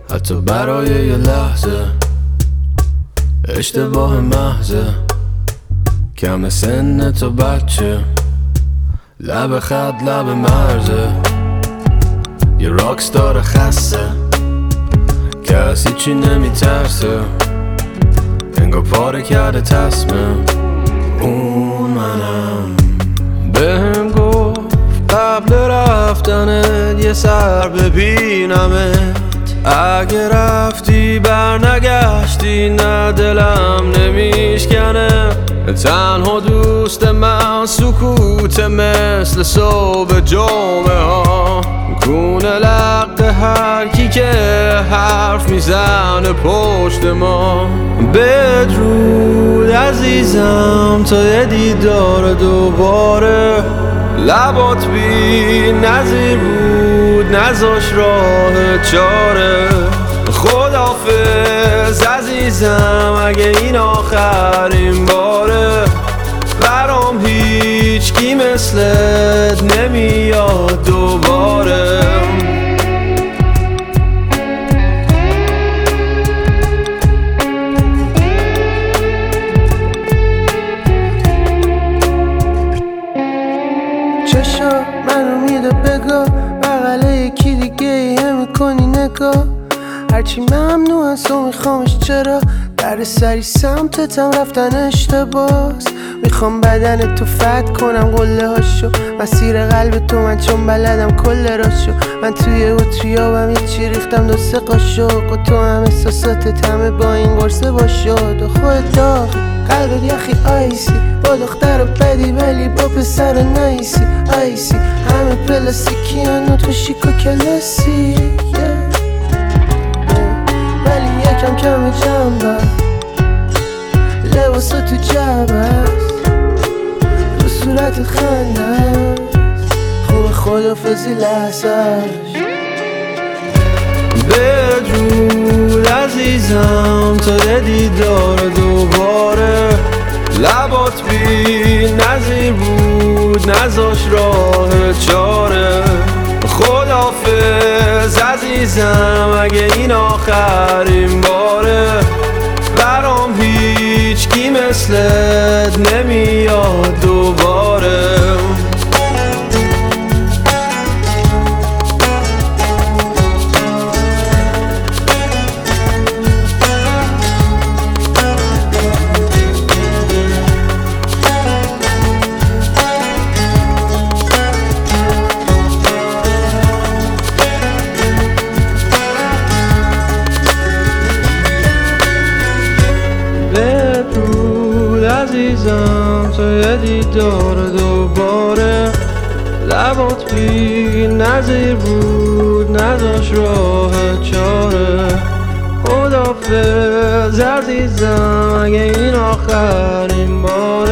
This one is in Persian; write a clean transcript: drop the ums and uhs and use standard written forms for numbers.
حتی برای یه لحظه اشتباه محضه، کم سن تو بچه، لب خط لب مرزه، یه راکستار خسته کسی چی نمیترسه، انگار پاره کرده تصمیم. اون منم بهم گفت قبل رفتنت یه سر ببینمت، اگه رفتی برنگشتی نه دلم نمیشکنه. تنها دوست من سکوت مثل صبح جمعه ها، کونه لق هر کی که حرف میزنه پشت ما. بدرود عزیزم تا یه دیدار دوباره، لبات بی نظیر بود نذاش راه چاره. خداحافظ عزیزم اگه این آخرین باره، برام هیچ کی مثلت نمیاد دوباره. چشا منو میده بگاه، بغله یکی دیگه میکنی نگاه، هرچی ممنوع از تو میخوامش چرا در سری سمتتم رفتن اشتباست. میخوام بدن تو فتح کنم قله هاشو، مسیر قلب تو من چون بلدم کل راشو. من توی اتریابم یه چی ریختم دو سه قاشق، و تو هم احساساتت همه با این قرصه باشد. و خودت داغی قلبت یخی آیسی، با دختر بدی ولی با پسر نایسی آیسی، همه پلاستیکی هنو تو شیکا کلاسی ولی یکم کم جنبه، لباسا تو جبه رو صورت خنده، خوب خدافزی لحظهش. بدرود عزیزم تا یه دیدار دوباره، لبات بی نظیر بود نذاش راه چاره. خداحافظ عزیزم اگه این آخرین باره، برام هیچ کی مثلت نمیاد دوباره. عزیزم تو یه دیدار دوباره، لبات بی نظیر بود نذاش راه چاره. خداحافظ عزیزم اگه این آخرین باره،